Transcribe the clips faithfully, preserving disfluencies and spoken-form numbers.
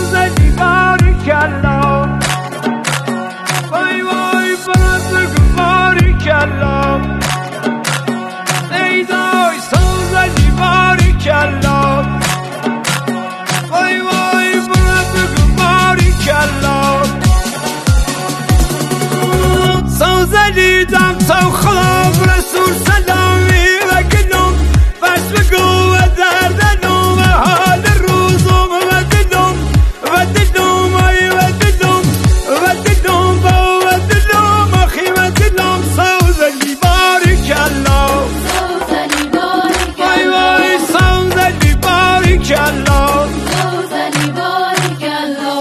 سوزلی باریکلا وای وای بنات بگو باریکلا ایدای سوزلی باریکلا وای وای بنات بگو باریکلا سوزلی دم تو خدا رسول سلامی و گلوم بس بگو و دردنم حال روزم و دلم و دلم ای و دلم و دلم با و دلم آخی و دلم سوزلی باریکلا سوزلی باریکلا وای وای سوزلی باریکلا سوزلی باریکلا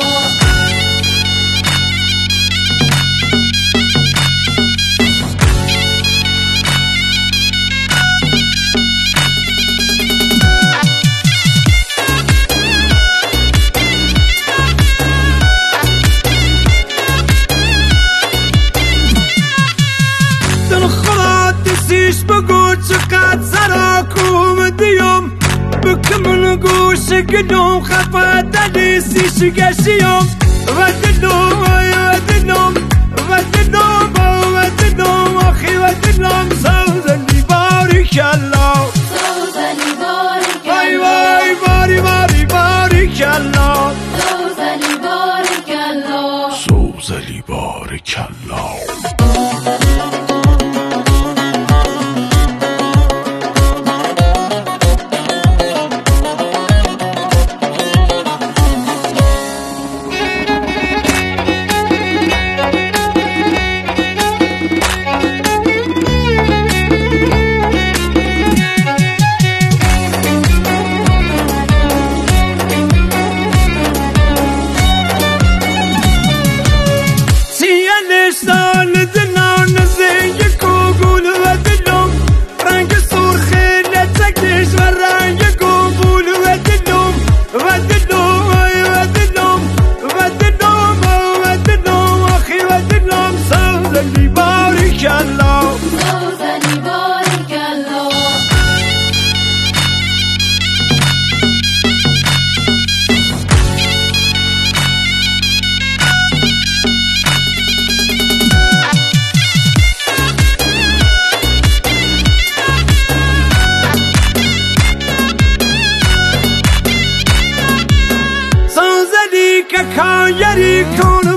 بگو چقدر سراکوم دیم بکمون گوش گلوم خفه دلی سیش گشیم و دلوم و دلوم و دلوم و دلوم آخی و دلوم سوزلی باریکلا سوزلی باریکلا وای وای باری باری باریکلا سوزلی باریکلا سوزلی باریکلا سال دلان زنگ کوگول و دلم رنگ سرخ لچکش و رنگ گوگول و دلم و دلم و دلم و دلم و دلم آخی و دلم سوزلی باریکلا سوزلی باریکلا که کایری کن